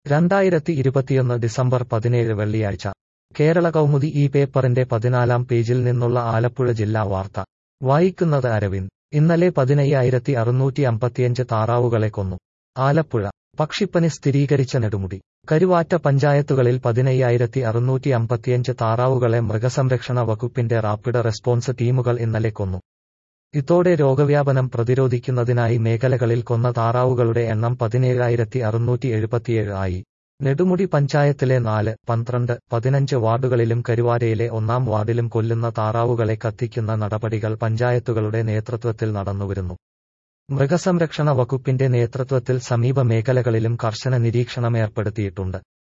2021 December 17 വെള്ളിയാഴ്ച കേരള കൗമുദി ഈ പേപ്പറിന്റെ 14-ാം പേജിൽ നിന്നുള്ള ആലപ്പുഴ ജില്ലാ വാർത്ത വായിക്കുന്നത് അരവിന്ദ്. ഇന്നലെ 15,655 താറാവുകളെ കൊന്നു. ആലപ്പുഴ. പക്ഷിപ്പനി സ്ഥിരീകരിച്ച നെടുമുടി. കരുവാറ്റ പഞ്ചായത്തുകളിൽ 15,655 താറാവുകളെ മൃഗസംരക്ഷണ വകുപ്പിന്റെ റാപ്പിഡ് റെസ്പോൺസ് ടീമുകൾ ഇന്നലെ കൊന്നു. ഇതോടെ രോഗവ്യാപനം പ്രതിരോധിക്കുന്നതിനായി മേഖലകളിൽ കൊന്ന താറാവുകളുടെ എണ്ണം 17,677 ആയി. നെടുമുടി പഞ്ചായത്തിലെ 4, 12, 15 വാർഡുകളിലും കരുവാരയിലെ 1-ാം വാർഡിലും കൊല്ലുന്ന താറാവുകളെ കത്തിക്കുന്ന നടപടികൾ പഞ്ചായത്തുകളുടെ നേതൃത്വത്തിൽ നടന്നുവരുന്നു. മൃഗസംരക്ഷണ വകുപ്പിന്റെ നേതൃത്വത്തിൽ സമീപ മേഖലകളിലും കർശന നിരീക്ഷണം ഏർപ്പെടുത്തിയിട്ടുണ്ട്.